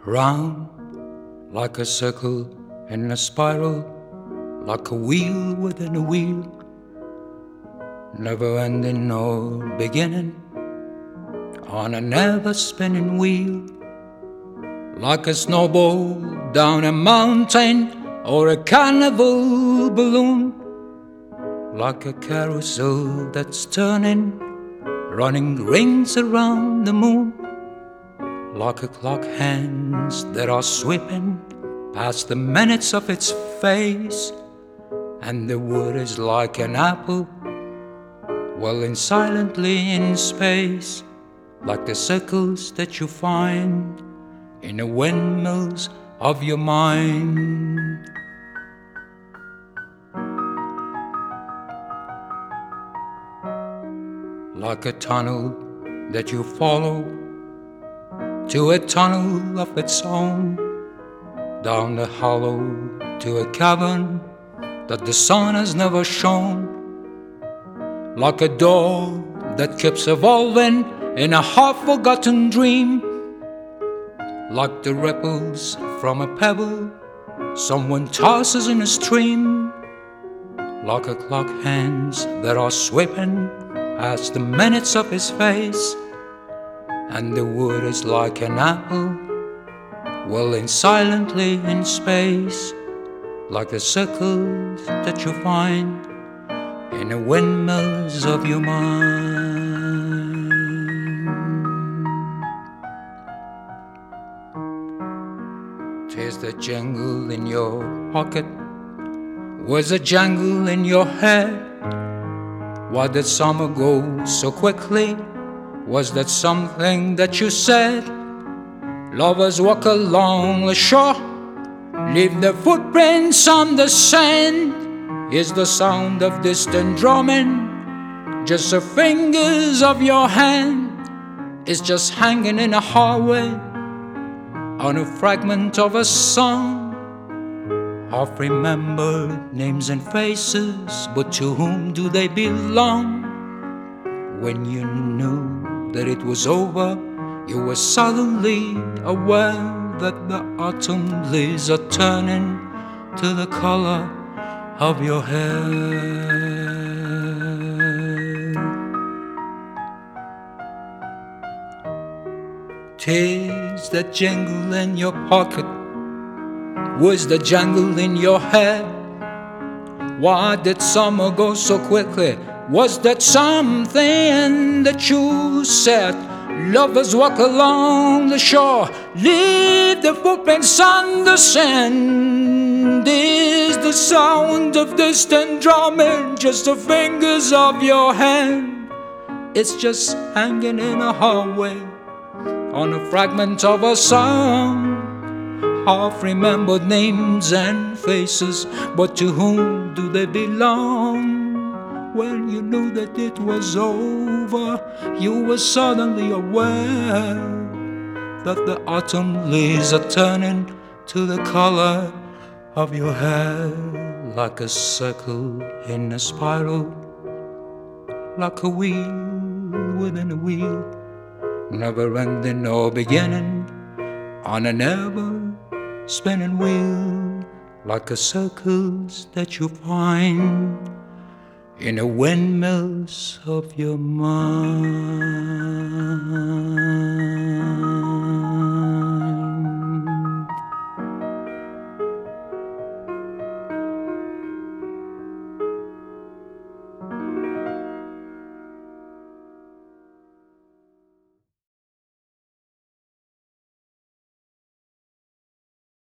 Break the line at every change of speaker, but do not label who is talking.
Round like a circle in a spiral, like a wheel within a wheel, never ending nor beginning, on a never spinning wheel, like a snowball down a mountain or a carnival balloon, like a carousel that's turning, running rings around the moon, like a clock hands that are sweeping past the minutes of its face, and the wood is like an apple whirling silently in space, like the circles that you find in the windmills of your mind. Like a tunnel that you follow to a tunnel of its own, down the hollow to a cavern that the sun has never shown, like a door that keeps evolving in a half-forgotten dream, like the ripples from a pebble someone tosses in a stream, like a clock hands that are sweeping past the minutes of his face, and the wood is like an apple whirling silently in space, like the circles that you find in the windmills of your mind. 'Tis the jangle in your pocket, was a jangle in your head. Why did summer go so quickly? Was that something that you said? Lovers walk along the shore, leave their footprints on the sand. Is the sound of distant drumming just the fingers of your hand? It's just hanging in a hallway on a fragment of a song, half remembered names and faces, but to whom do they belong? When you knew that it was over, you were suddenly aware that the autumn leaves are turning to the color of your hair. 'Tis the jangle in your pocket, was the jangle in your head. Why did summer go so quickly? Was that something that you said? Lovers walk along the shore, leave their footprints on the sand. Is the sound of distant drumming just the fingers of your hand? It's just hanging in a hallway on a fragment of a song, half remembered names and faces, but to whom do they belong? When you knew that it was over, you were suddenly aware that the autumn leaves are turning to the color of your hair, like a circle in a spiral, like a wheel within a wheel, never ending or beginning, on a never spinning wheel, like the circles that you find in the windmills of your mind.